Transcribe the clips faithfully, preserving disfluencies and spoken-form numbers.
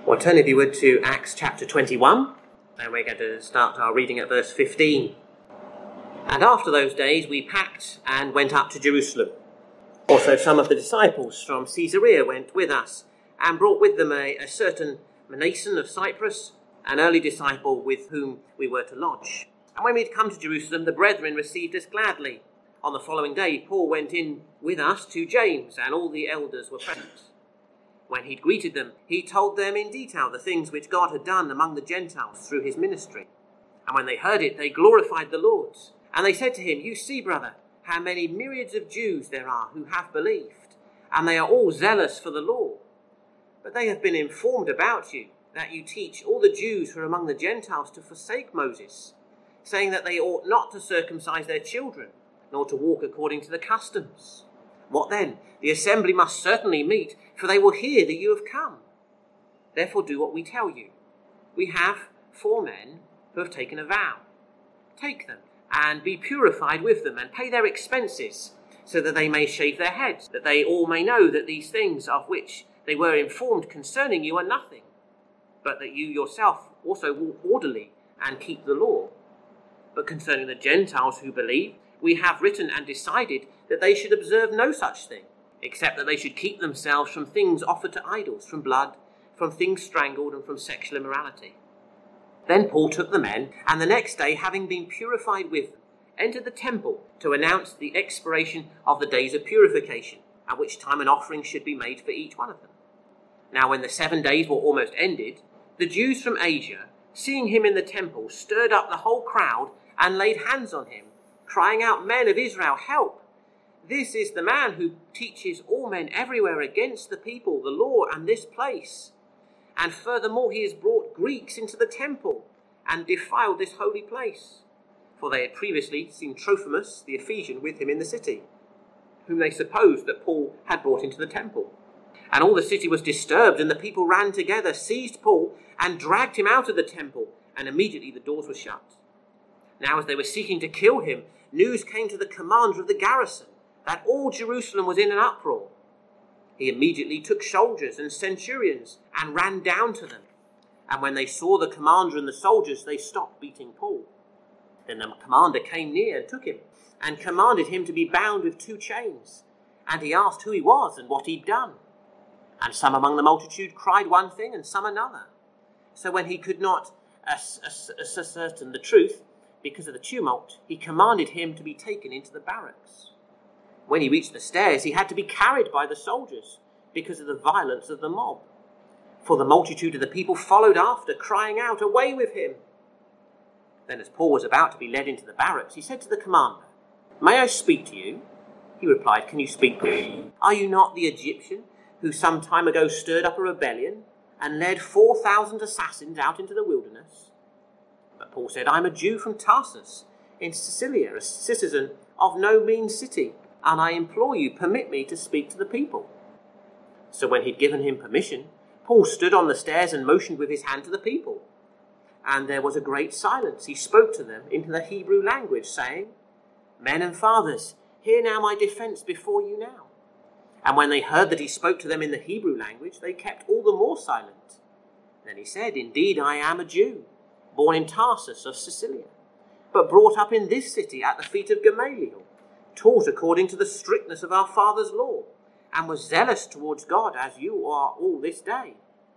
Well, turn if you would to Acts chapter twenty-one, and we're going to start our reading at verse fifteen. And after those days we packed and went up to Jerusalem. Also some of the disciples from Caesarea went with us, and brought with them a, a certain Mnason of Cyprus, an early disciple with whom we were to lodge. And when we had come to Jerusalem, the brethren received us gladly. On the following day Paul went in with us to James, and all the elders were present. When he'd greeted them, he told them in detail the things which God had done among the Gentiles through his ministry. And when they heard it, they glorified the Lord. And they said to him, "You see, brother, how many myriads of Jews there are who have believed, and they are all zealous for the law. But they have been informed about you, that you teach all the Jews who are among the Gentiles to forsake Moses, saying that they ought not to circumcise their children, nor to walk according to the customs. What then? The assembly must certainly meet, for they will hear that you have come. Therefore do what we tell you. We have four men who have taken a vow. Take them, and be purified with them, and pay their expenses, so that they may shave their heads, that they all may know that these things of which they were informed concerning you are nothing, but that you yourself also walk orderly and keep the law. But concerning the Gentiles who believe, we have written and decided that they should observe no such thing, except that they should keep themselves from things offered to idols, from blood, from things strangled, and from sexual immorality." Then Paul took the men, and the next day, having been purified with them, entered the temple to announce the expiration of the days of purification, at which time an offering should be made for each one of them. Now when the seven days were almost ended, the Jews from Asia, seeing him in the temple, stirred up the whole crowd and laid hands on him, crying out, "Men of Israel, help! This is the man who teaches all men everywhere against the people, the law, and this place. And furthermore, he has brought Greeks into the temple and defiled this holy place." For they had previously seen Trophimus, the Ephesian, with him in the city, whom they supposed that Paul had brought into the temple. And all the city was disturbed, and the people ran together, seized Paul, and dragged him out of the temple, and immediately the doors were shut. Now as they were seeking to kill him, news came to the commander of the garrison that all Jerusalem was in an uproar. He immediately took soldiers and centurions and ran down to them. And when they saw the commander and the soldiers, they stopped beating Paul. Then the commander came near and took him, and commanded him to be bound with two chains. And he asked who he was and what he'd done. And some among the multitude cried one thing and some another. So when he could not ass- ass- ascertain the truth, because of the tumult, he commanded him to be taken into the barracks. When he reached the stairs, he had to be carried by the soldiers because of the violence of the mob. For the multitude of the people followed after, crying out, "Away with him!" Then as Paul was about to be led into the barracks, he said to the commander, "May I speak to you?" He replied, "Can you speak to me? Are you not the Egyptian who some time ago stirred up a rebellion and led four thousand assassins out into the wilderness?" But Paul said, "I am a Jew from Tarsus in Cilicia, a citizen of no mean city, and I implore you, permit me to speak to the people." So when he'd given him permission, Paul stood on the stairs and motioned with his hand to the people. And there was a great silence. He spoke to them into the Hebrew language, saying, "Men and fathers, hear now my defense before you now." And when they heard that he spoke to them in the Hebrew language, they kept all the more silent. Then he said, "Indeed, I am a Jew, born in Tarsus of Cilicia, but brought up in this city at the feet of Gamaliel, taught according to the strictness of our father's law, and was zealous towards God as you are all this day.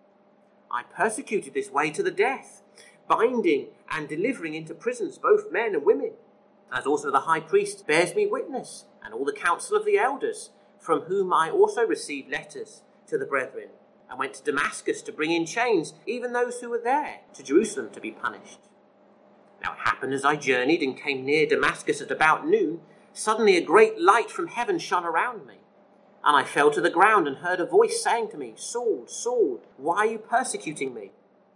I persecuted this way to the death, binding and delivering into prisons both men and women, as also the high priest bears me witness, and all the council of the elders, from whom I also received letters to the brethren, and went to Damascus to bring in chains even those who were there to Jerusalem to be punished. Now it happened as I journeyed and came near Damascus at about noon, suddenly a great light from heaven shone around me, and I fell to the ground and heard a voice saying to me, 'Saul, Saul, why are you persecuting me?'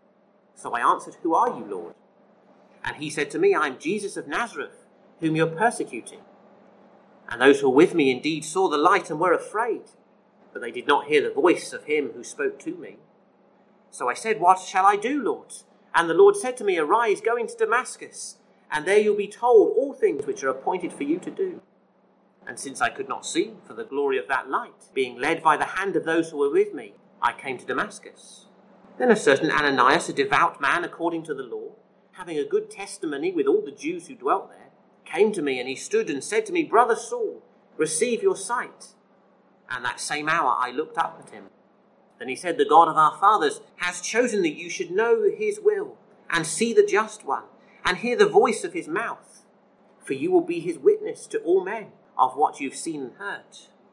So I answered, 'Who are you, Lord?' And he said to me, 'I am Jesus of Nazareth, whom you are persecuting.' And those who were with me indeed saw the light and were afraid, but they did not hear the voice of him who spoke to me. So I said, 'What shall I do, Lord?' And the Lord said to me, 'Arise, go into Damascus, and there you'll be told all things which are appointed for you to do.' And since I could not see for the glory of that light, being led by the hand of those who were with me, I came to Damascus. Then a certain Ananias, a devout man according to the law, having a good testimony with all the Jews who dwelt there, came to me, and he stood and said to me, Brother Saul, receive your sight. And that same hour I looked up at him. Then he said, The God of our fathers has chosen that you should know his will, and see the just one, and hear the voice of his mouth. For you will be his witness to all men of what you've seen and heard.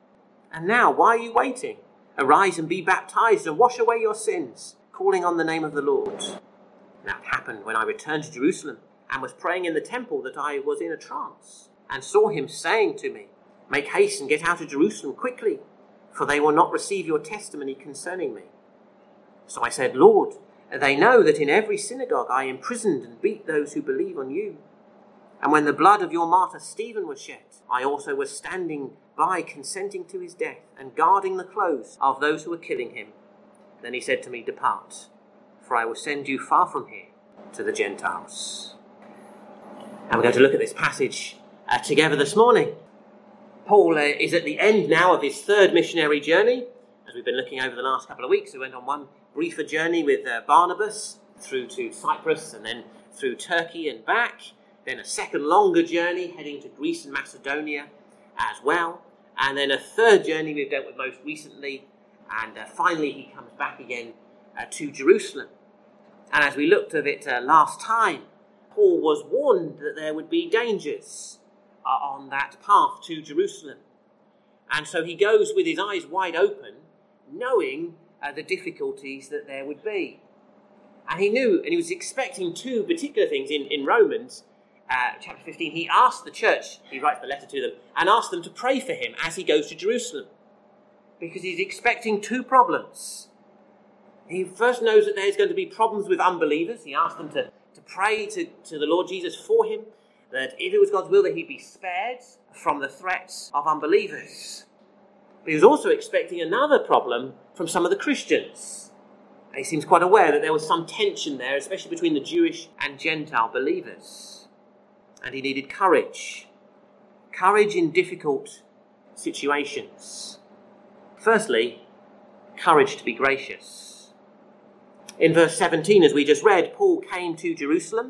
And now, why are you waiting? Arise and be baptized and wash away your sins, calling on the name of the Lord. Now it happened when I returned to Jerusalem and was praying in the temple that I was in a trance, and saw him saying to me, Make haste and get out of Jerusalem quickly, for they will not receive your testimony concerning me. So I said, Lord, they know that in every synagogue I imprisoned and beat those who believe on you. And when the blood of your martyr Stephen was shed, I also was standing by consenting to his death and guarding the clothes of those who were killing him. Then he said to me, Depart, for I will send you far from here to the Gentiles. And we're going to look at this passage uh, together this morning. Paul uh, is at the end now of his third missionary journey. As we've been looking over the last couple of weeks, we went on one briefer journey with uh, Barnabas through to Cyprus and then through Turkey and back. Then a second longer journey heading to Greece and Macedonia as well. And then a third journey we've dealt with most recently. And uh, finally he comes back again uh, to Jerusalem. And as we looked at it uh, last time, Paul was warned that there would be dangers uh, on that path to Jerusalem. And so he goes with his eyes wide open, knowing uh, the difficulties that there would be. And he knew, and he was expecting two particular things in, in Romans uh, chapter fifteen. He asked the church, he writes the letter to them, and asked them to pray for him as he goes to Jerusalem. Because he's expecting two problems. He first knows that there's going to be problems with unbelievers. He asked them to, to pray to, to the Lord Jesus for him, that if it was God's will that he'd be spared from the threats of unbelievers. But he was also expecting another problem from some of the Christians. He seems quite aware that there was some tension there, especially between the Jewish and Gentile believers. And he needed courage. Courage in difficult situations. Firstly, courage to be gracious. In verse seventeen, as we just read, Paul came to Jerusalem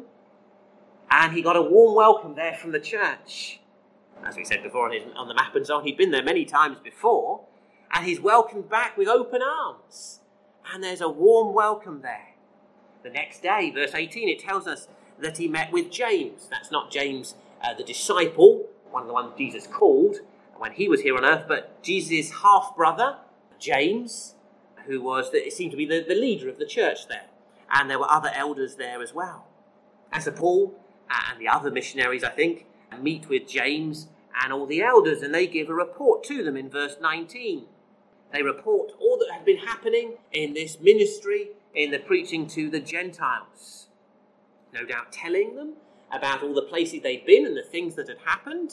and he got a warm welcome there from the church. As we said before on, his, on the map and so on, he'd been there many times before, and he's welcomed back with open arms. And there's a warm welcome there. The next day, verse eighteen, it tells us that he met with James. That's not James, uh, the disciple, one of the ones Jesus called when he was here on earth, but Jesus' half-brother, James, who was, the, it seemed to be the, the leader of the church there. And there were other elders there as well. And so Paul and the other missionaries, I think, meet with James and all the elders, and they give a report to them in verse nineteen. They report all that had been happening in this ministry, in the preaching to the Gentiles. No doubt telling them about all the places they'd been and the things that had happened.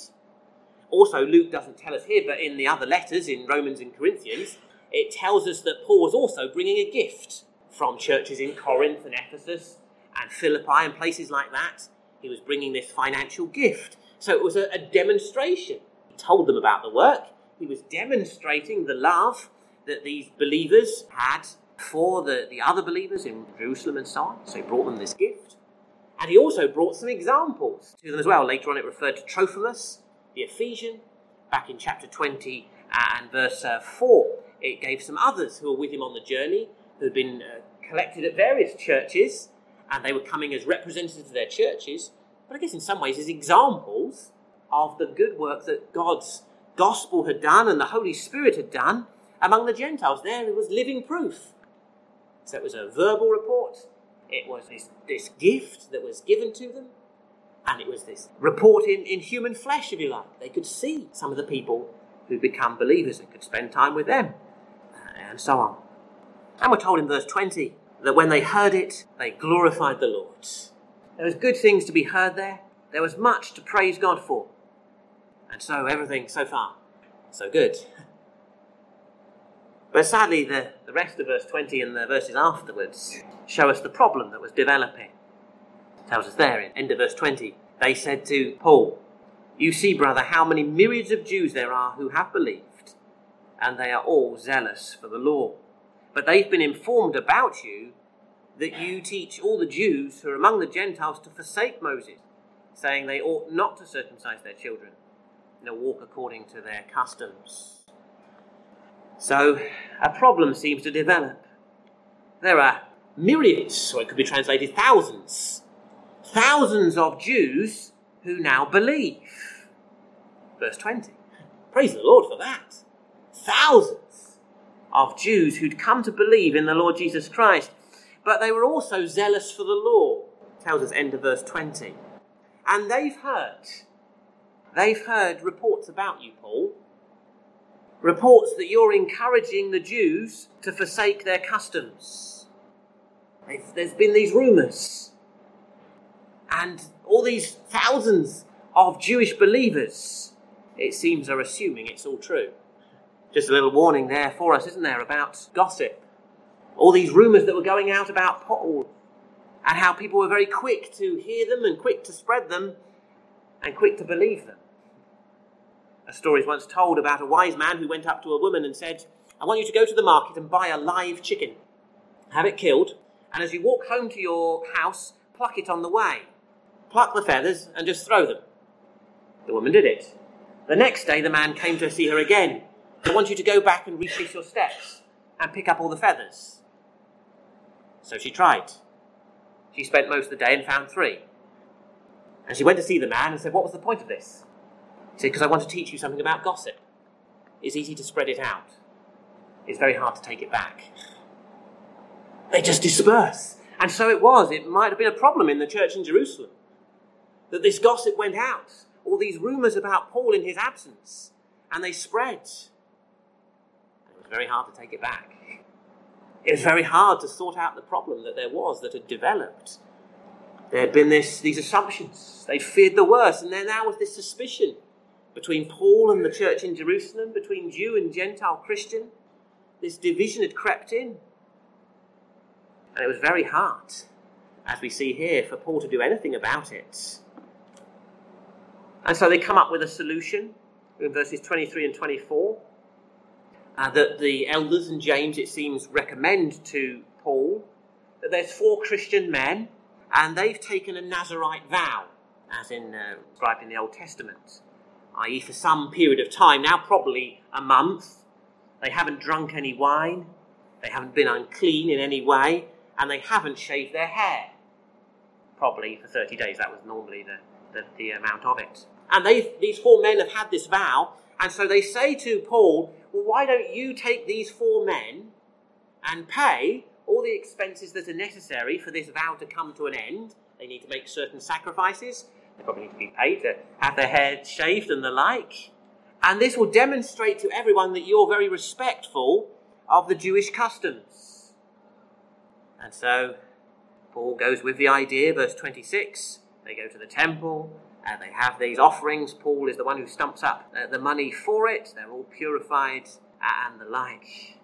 Also, Luke doesn't tell us here, but in the other letters, in Romans and Corinthians, it tells us that Paul was also bringing a gift from churches in Corinth and Ephesus and Philippi and places like that. He was bringing this financial gift. So it was a, a demonstration. He told them about the work. He was demonstrating the love that these believers had for the, the other believers in Jerusalem and so on. So he brought them this gift. And he also brought some examples to them as well. Later on it referred to Trophimus, the Ephesian. Back in chapter twenty and verse uh, four, it gave some others who were with him on the journey, who had been uh, collected at various churches, and they were coming as representatives of their churches. But I guess in some ways as examples of the good work that God's gospel had done and the Holy Spirit had done among the Gentiles. There it was living proof. So it was a verbal report. It was this, this gift that was given to them. And it was this report in, in human flesh, if you like. They could see some of the people who'd become believers and could spend time with them. And so on. And we're told in verse twenty that when they heard it, they glorified the Lord. There was good things to be heard there. There was much to praise God for. And so everything so far, so good. But sadly, the, the rest of verse twenty and the verses afterwards show us the problem that was developing. It tells us there in end of verse twenty, they said to Paul, "You see, brother, how many myriads of Jews there are who have believed, and they are all zealous for the law. But they've been informed about you that you teach all the Jews who are among the Gentiles to forsake Moses, saying they ought not to circumcise their children, nor walk according to their customs. So a problem seems to develop. There are myriads, or it could be translated thousands, thousands of Jews who now believe. Verse twenty. Praise the Lord for that. Thousands of Jews who'd come to believe in the Lord Jesus Christ, but they were also zealous for the law. It tells us end of verse twenty. And they've heard, they've heard reports about you, Paul. Reports that you're encouraging the Jews to forsake their customs. There's been these rumours. And all these thousands of Jewish believers, it seems, are assuming it's all true. Just a little warning there for us, isn't there, about gossip. All these rumours that were going out about Paul, and how people were very quick to hear them and quick to spread them and quick to believe them. A story is once told about a wise man who went up to a woman and said, I want you to go to the market and buy a live chicken. Have it killed, and as you walk home to your house, pluck it on the way. Pluck the feathers and just throw them. The woman did it. The next day the man came to see her again. I want you to go back and retrace your steps and pick up all the feathers. So she tried. She spent most of the day and found three. And she went to see the man and said, what was the point of this? He said, because I want to teach you something about gossip. It's easy to spread it out. It's very hard to take it back. They just disperse. And so it was. It might have been a problem in the church in Jerusalem, that this gossip went out. All these rumours about Paul in his absence. And they spread. It was very hard to take it back. It was very hard to sort out the problem that there was, that had developed. There had been this, these assumptions. They feared the worst. And there now was this suspicion between Paul and the church in Jerusalem, between Jew and Gentile Christian. This division had crept in. And it was very hard, as we see here, for Paul to do anything about it. And so they come up with a solution in verses twenty-three and twenty-four. Uh, that the elders and James, it seems, recommend to Paul that there's four Christian men and they've taken a Nazirite vow, as in uh, described in the Old Testament, that is for some period of time, now probably a month. They haven't drunk any wine, they haven't been unclean in any way, and they haven't shaved their hair. Probably for thirty days, that was normally the, the, the amount of it. And they, these four men have had this vow, and so they say to Paul, well, why don't you take these four men and pay all the expenses that are necessary for this vow to come to an end? They need to make certain sacrifices. They probably need to be paid to have their hair shaved and the like. And this will demonstrate to everyone that you're very respectful of the Jewish customs. And so Paul goes with the idea, verse twenty-six. They go to the temple. And they have these offerings. Paul is the one who stumps up uh, the money for it. They're all purified and the like.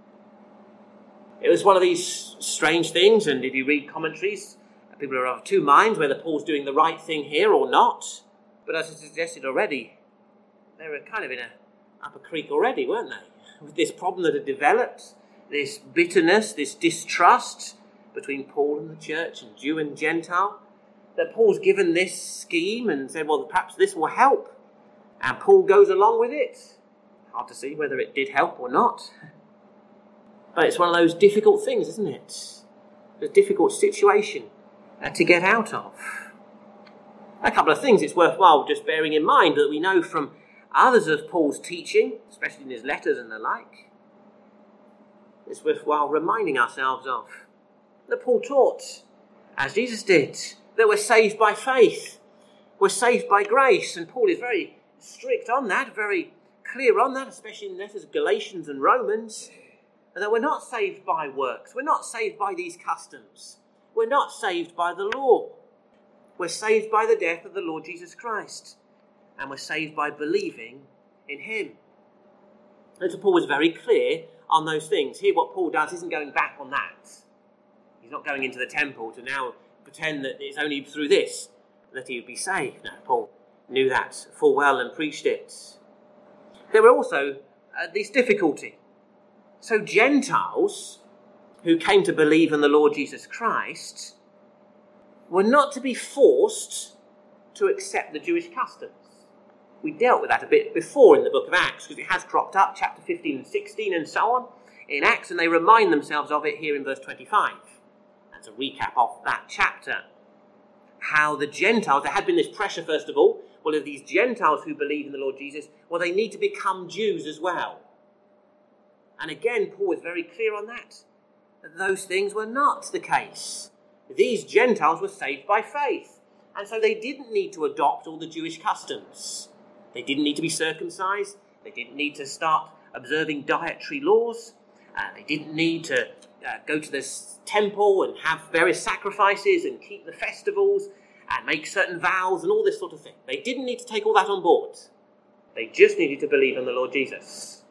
It was one of these strange things, and if you read commentaries, people are of two minds whether Paul's doing the right thing here or not. But as I suggested already, they were kind of in a up a creek already, weren't they? With this problem that had developed, this bitterness, this distrust between Paul and the church, and Jew and Gentile. That Paul's given this scheme and said, well, perhaps this will help. And Paul goes along with it. Hard to see whether it did help or not. But it's one of those difficult things, isn't it? It's a difficult situation uh, to get out of. A couple of things it's worthwhile just bearing in mind that we know from others of Paul's teaching, especially in his letters and the like. It's worthwhile reminding ourselves of that Paul taught, as Jesus did, that we're saved by faith. We're saved by grace. And Paul is very strict on that, very clear on that, especially in the letters of Galatians and Romans. And that we're not saved by works. We're not saved by these customs. We're not saved by the law. We're saved by the death of the Lord Jesus Christ. And we're saved by believing in him. And so Paul was very clear on those things. Here what Paul does isn't going back on that. He's not going into the temple to now pretend that it's only through this that he would be saved. No, Paul knew that full well and preached it. There were also uh, this difficulty. So Gentiles who came to believe in the Lord Jesus Christ were not to be forced to accept the Jewish customs. We dealt with that a bit before in the book of Acts, because it has cropped up, chapter fifteen and sixteen and so on, in Acts, and they remind themselves of it here in verse twenty-five. That's a recap of that chapter. How the Gentiles, there had been this pressure first of all, well, of these Gentiles who believe in the Lord Jesus, well, they need to become Jews as well. And again, Paul is very clear on that, that those things were not the case. These Gentiles were saved by faith, and so they didn't need to adopt all the Jewish customs. They didn't need to be circumcised. They didn't need to start observing dietary laws. Uh, they didn't need to uh, go to this temple and have various sacrifices and keep the festivals and make certain vows and all this sort of thing. They didn't need to take all that on board. They just needed to believe in the Lord Jesus.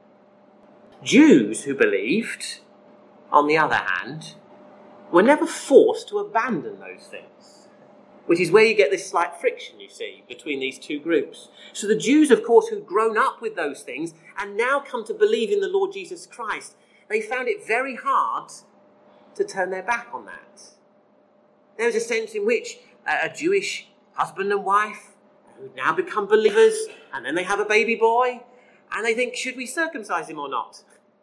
Jews who believed, on the other hand, were never forced to abandon those things, which is where you get this slight friction, you see, between these two groups. So the Jews, of course, who'd grown up with those things and now come to believe in the Lord Jesus Christ, they found it very hard to turn their back on that. There was a sense in which a Jewish husband and wife who'd now become believers, and then they have a baby boy, and they think, should we circumcise him or not?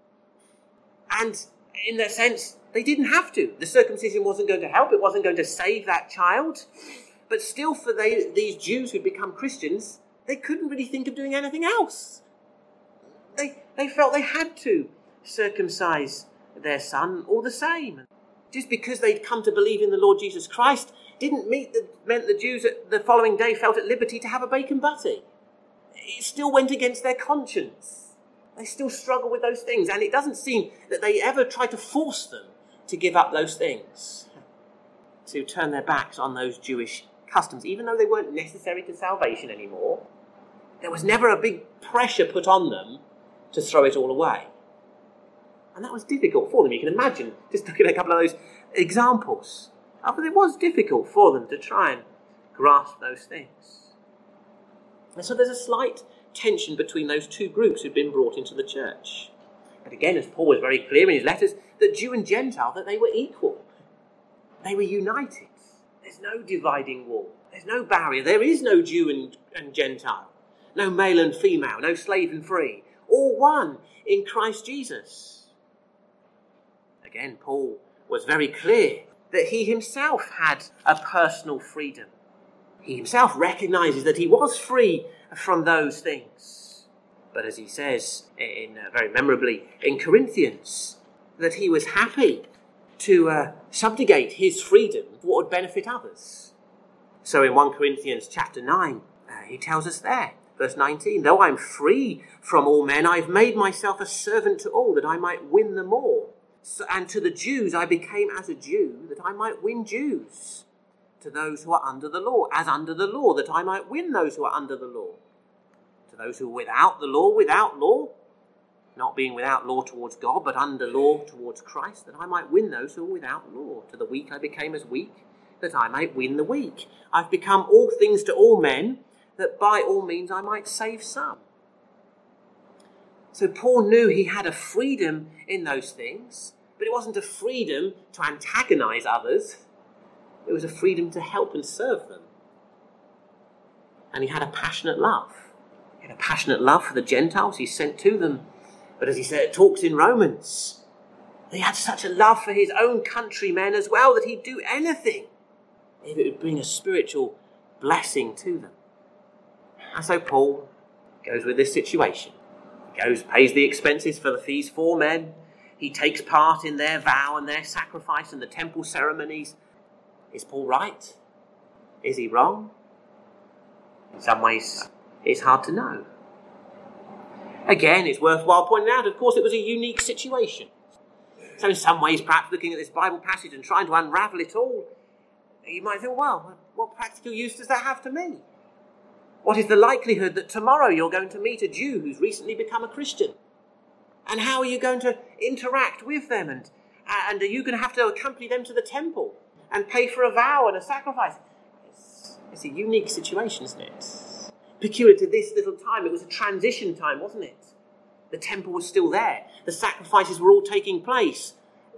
And in that sense, they didn't have to. The circumcision wasn't going to help. It wasn't going to save that child. But still, for they, these Jews who'd become Christians, they couldn't really think of doing anything else. They, they felt they had to circumcise their son all the same. Just because they'd come to believe in the Lord Jesus Christ didn't meet the, meant the Jews the following day felt at liberty to have a bacon butty. It still went against their conscience. They still struggle with those things, and it doesn't seem that they ever tried to force them to give up those things, to turn their backs on those Jewish customs, even though they weren't necessary to salvation anymore. There was never a big pressure put on them to throw it all away. And that was difficult for them. You can imagine just looking at a couple of those examples. Oh, but it was difficult for them to try and grasp those things. And so there's a slight tension between those two groups who'd been brought into the church. But again, as Paul was very clear in his letters, that Jew and Gentile, that they were equal. They were united. There's no dividing wall. There's no barrier. There is no Jew and, and Gentile. No male and female. No slave and free. All one in Christ Jesus. Again, Paul was very clear that he himself had a personal freedom. He himself recognizes that he was free from those things. But as he says in uh, very memorably in Corinthians, that he was happy to uh, subjugate his freedom for what would benefit others. So in First Corinthians chapter nine, uh, he tells us there, verse nineteen, though I'm free from all men, I've made myself a servant to all, that I might win them all. So, and to the Jews I became as a Jew, that I might win Jews. To those who are under the law, as under the law, that I might win those who are under the law. To those who are without the law, without law, not being without law towards God, but under law towards Christ, that I might win those who are without law. To the weak I became as weak, that I might win the weak. I've become all things to all men, that by all means I might save some. So Paul knew he had a freedom in those things, but it wasn't a freedom to antagonize others. It was a freedom to help and serve them. And he had a passionate love. He had a passionate love for the Gentiles he sent to them. But as he said, talks in Romans, he had such a love for his own countrymen as well that he'd do anything if it would bring a spiritual blessing to them. And so Paul goes with this situation. He goes, pays the expenses for the, these four men. He takes part in their vow and their sacrifice and the temple ceremonies. Is Paul right? Is he wrong? In some ways, it's hard to know. Again, it's worthwhile pointing out, of course, it was a unique situation. So in some ways, perhaps looking at this Bible passage and trying to unravel it all, you might think, well, what practical use does that have to me? What is the likelihood that tomorrow you're going to meet a Jew who's recently become a Christian? And how are you going to interact with them? And, and are you going to have to accompany them to the temple and pay for a vow and a sacrifice? It's, it's a unique situation, isn't it? Peculiar to this little time. It was a transition time, wasn't it? The temple was still there. The sacrifices were all taking place.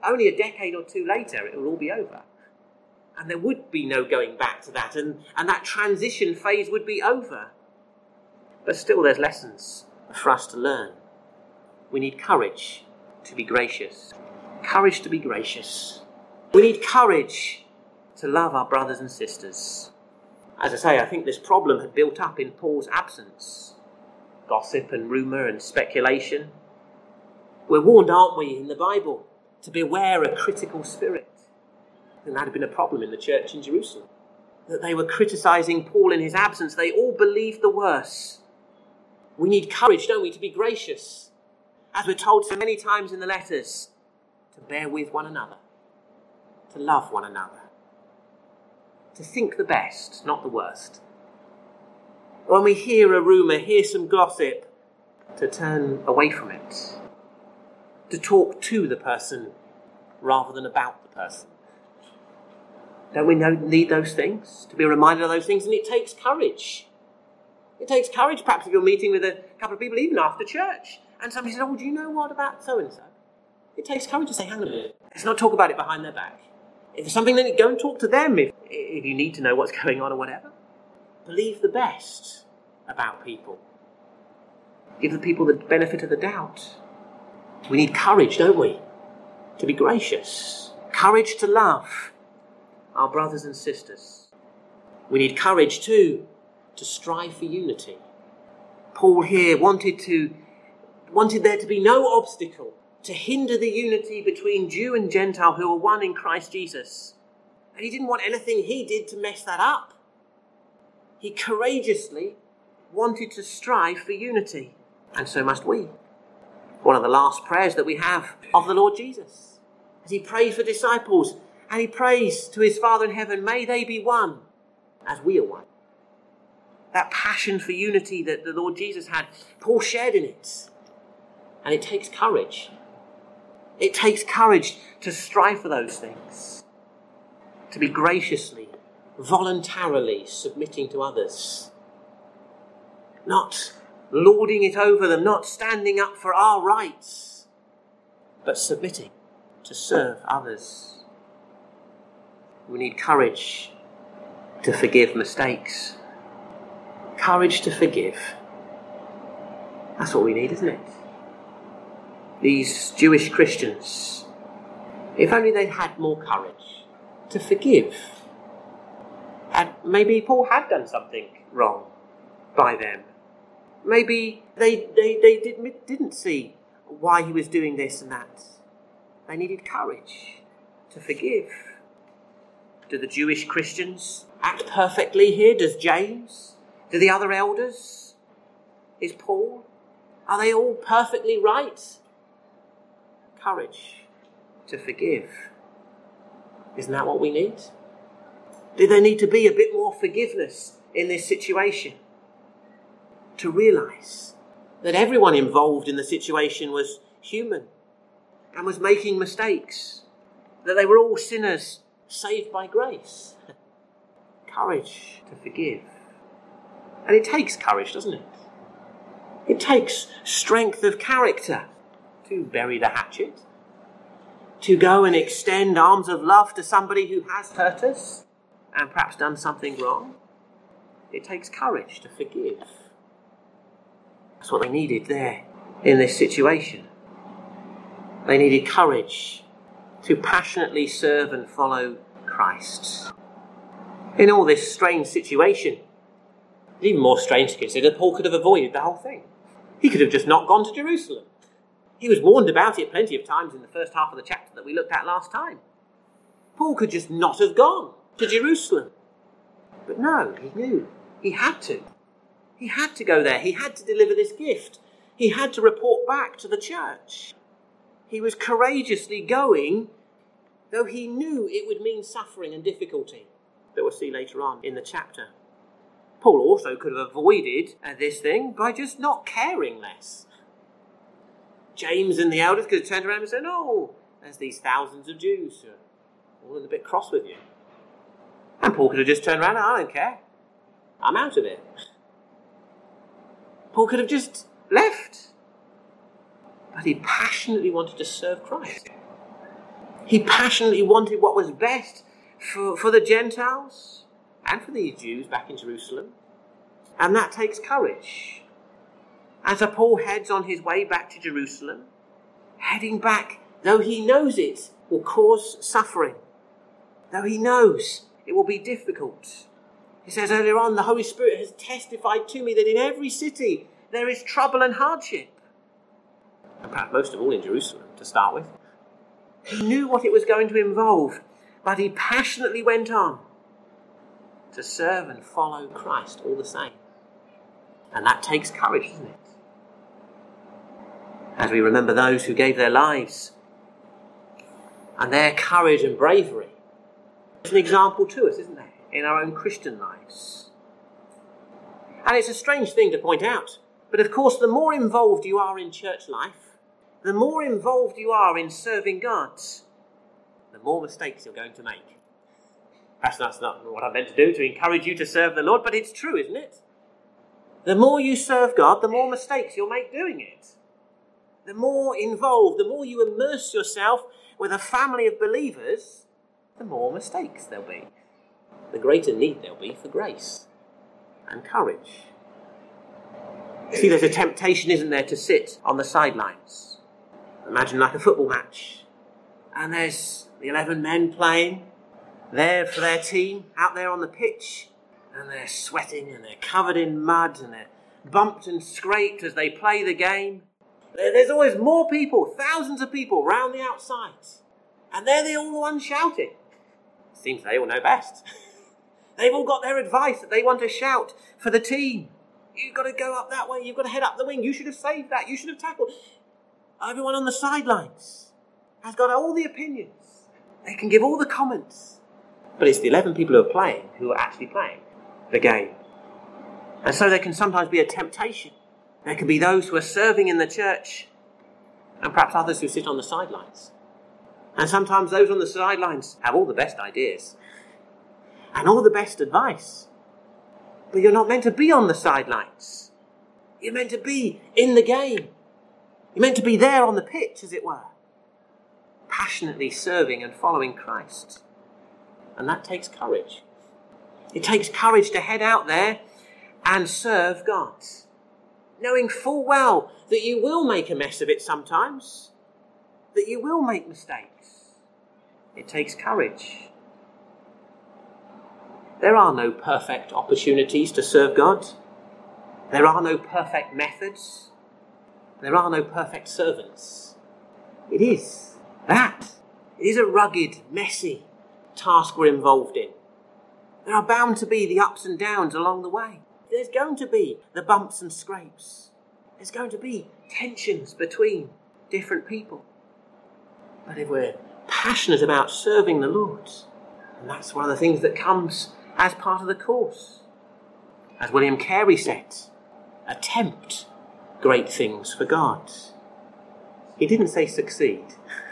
only a decade or two later, it will all be over. And there would be no going back to that, and, and that transition phase would be over. But still there's lessons for us to learn. We need courage to be gracious. Courage to be gracious. We need courage to love our brothers and sisters. As I say, I think this problem had built up in Paul's absence. Gossip and rumour and speculation. We're warned, aren't we, in the Bible, to beware a critical spirit. And that had been a problem in the church in Jerusalem. That they were criticising Paul in his absence. They all believed the worst. We need courage, don't we, to be gracious. As we're told so many times in the letters, to bear with one another. To love one another. To think the best, not the worst. When we hear a rumour, hear some gossip, to turn away from it. To talk to the person rather than about the person. Don't we know, need those things? To be reminded of those things? And it takes courage. It takes courage, perhaps if you're meeting with a couple of people, even after church, and somebody says, oh, do you know what about so-and-so? It takes courage to say, hang on a minute, let's not talk about it behind their back. If there's something, then go and talk to them if, if you need to know what's going on or whatever. Believe the best about people. Give the people the benefit of the doubt. We need courage, don't we? To be gracious. Courage to love our brothers and sisters. We need courage too to strive for unity. Paul here wanted to wanted there to be no obstacle to hinder the unity between Jew and Gentile who were one in Christ Jesus. And he didn't want anything he did to mess that up. He courageously wanted to strive for unity. And so must we. One of the last prayers that we have of the Lord Jesus. As he prayed for disciples, and he prays to his Father in heaven, may they be one as we are one. That passion for unity that the Lord Jesus had, Paul shared in it. And it takes courage. It takes courage to strive for those things. To be graciously, voluntarily submitting to others. Not lording it over them, not standing up for our rights, but submitting to serve others. We need courage to forgive mistakes. Courage to forgive. That's what we need, isn't it? These Jewish Christians, if only they had more courage to forgive. And maybe Paul had done something wrong by them. Maybe they, they, they did, didn't see why he was doing this and that. They needed courage to forgive. Do the Jewish Christians act perfectly here? Does James? Do the other elders? Is Paul? Are they all perfectly right? Courage to forgive. Isn't that what we need? Do there need to be a bit more forgiveness in this situation? To realise that everyone involved in the situation was human and was making mistakes. That they were all sinners saved by grace. Courage to forgive. And it takes courage, doesn't it? It takes strength of character to bury the hatchet, to go and extend arms of love to somebody who has hurt us and perhaps done something wrong. It takes courage to forgive. That's what they needed there in this situation. They needed courage to passionately serve and follow Christ. In all this strange situation, it's even more strange to consider Paul could have avoided the whole thing. He could have just not gone to Jerusalem. He was warned about it plenty of times in the first half of the chapter that we looked at last time. Paul could just not have gone to Jerusalem. But no, he knew. He had to. He had to go there. He had to deliver this gift. He had to report back to the church. He was courageously going, though he knew it would mean suffering and difficulty, that we'll see later on in the chapter. Paul also could have avoided uh, this thing by just not caring less. James and the elders could have turned around and said, oh, there's these thousands of Jews who are all a bit cross with you. And Paul could have just turned around, I don't care. I'm out of it. Paul could have just left. But he passionately wanted to serve Christ. He passionately wanted what was best for, for the Gentiles and for these Jews back in Jerusalem. And that takes courage. As Paul heads on his way back to Jerusalem, heading back, though he knows it will cause suffering, though he knows it will be difficult. He says earlier on, the Holy Spirit has testified to me that in every city there is trouble and hardship. And perhaps most of all in Jerusalem, to start with. He knew what it was going to involve, but he passionately went on to serve and follow Christ all the same. And that takes courage, doesn't it? As we remember those who gave their lives and their courage and bravery, it's an example to us, isn't there, in our own Christian lives. And it's a strange thing to point out, but of course the more involved you are in church life, the more involved you are in serving God, the more mistakes you're going to make. Perhaps that's not what I meant to do, to encourage you to serve the Lord, but it's true, isn't it? The more you serve God, the more mistakes you'll make doing it. The more involved, the more you immerse yourself with a family of believers, the more mistakes there'll be. The greater need there'll be for grace and courage. See, there's a temptation, isn't there, to sit on the sidelines. Imagine like a football match. And there's the eleven men playing there for their team, out there on the pitch. And they're sweating and they're covered in mud and they're bumped and scraped as they play the game. There's always more people, thousands of people round the outside. And they're the all the ones shouting. Seems they all know best. They've all got their advice that they want to shout for the team. You've got to go up that way. You've got to head up the wing. You should have saved that. You should have tackled. Everyone on the sidelines has got all the opinions. They can give all the comments. But it's the eleven people who are playing who are actually playing the game. And so there can sometimes be a temptation. There can be those who are serving in the church and perhaps others who sit on the sidelines. And sometimes those on the sidelines have all the best ideas and all the best advice. But you're not meant to be on the sidelines. You're meant to be in the game. You're meant to be there on the pitch, as it were, passionately serving and following Christ. And that takes courage. It takes courage to head out there and serve God, knowing full well that you will make a mess of it sometimes, that you will make mistakes. It takes courage. There are no perfect opportunities to serve God. There are no perfect methods. There are no perfect servants. It is that. It is a rugged, messy task we're involved in. There are bound to be the ups and downs along the way. There's going to be the bumps and scrapes. There's going to be tensions between different people. But if we're passionate about serving the Lord, and that's one of the things that comes as part of the course. As William Carey said, attempt great things for God. He didn't say succeed.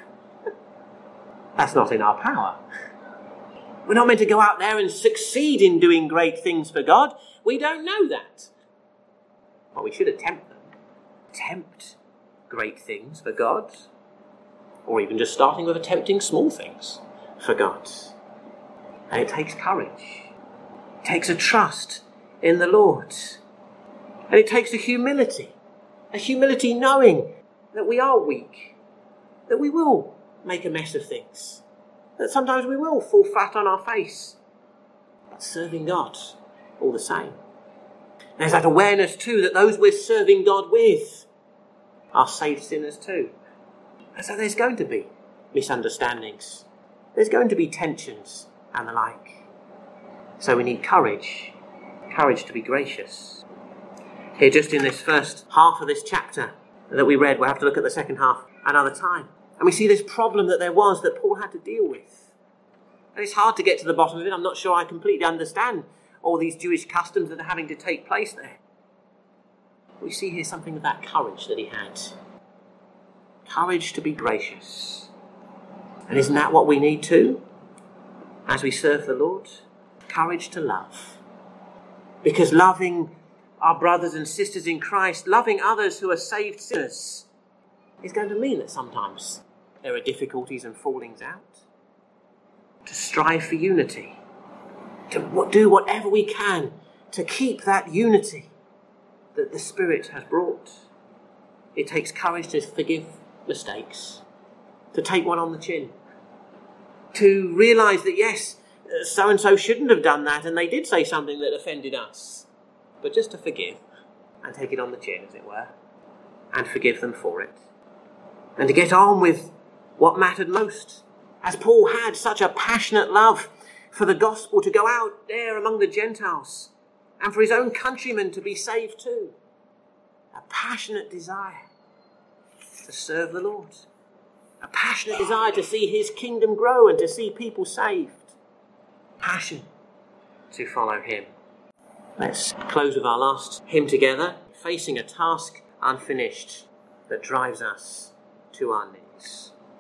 That's not in our power. We're not meant to go out there and succeed in doing great things for God. We don't know that. Well, we should attempt them. Attempt great things for God. Or even just starting with attempting small things for God. And it takes courage. It takes a trust in the Lord. And it takes a humility. A humility knowing that we are weak. That we will make a mess of things. That sometimes we will fall flat on our face. But serving God all the same. There's that awareness too that those we're serving God with are saved sinners too. And so there's going to be misunderstandings. There's going to be tensions and the like. So we need courage. Courage to be gracious. Here, just in this first half of this chapter that we read, we'll have to look at the second half another time. And we see this problem that there was that Paul had to deal with. And it's hard to get to the bottom of it. I'm not sure I completely understand all these Jewish customs that are having to take place there. We see here something of that courage that he had. Courage to be gracious. And isn't that what we need too? As we serve the Lord? Courage to love. Because loving our brothers and sisters in Christ, loving others who are saved sinners, is going to mean that sometimes there are difficulties and fallings out. To strive for unity. To do whatever we can to keep that unity that the Spirit has brought. It takes courage to forgive mistakes, to take one on the chin, to realise that yes, so-and-so shouldn't have done that and they did say something that offended us, but just to forgive and take it on the chin, as it were, and forgive them for it. And to get on with what mattered most. As Paul had such a passionate love for the gospel, to go out there among the Gentiles and for his own countrymen to be saved too. A passionate desire to serve the Lord. A passionate desire to see his kingdom grow and to see people saved. Passion to follow him. Let's close with our last hymn together, facing a task unfinished that drives us to our knees.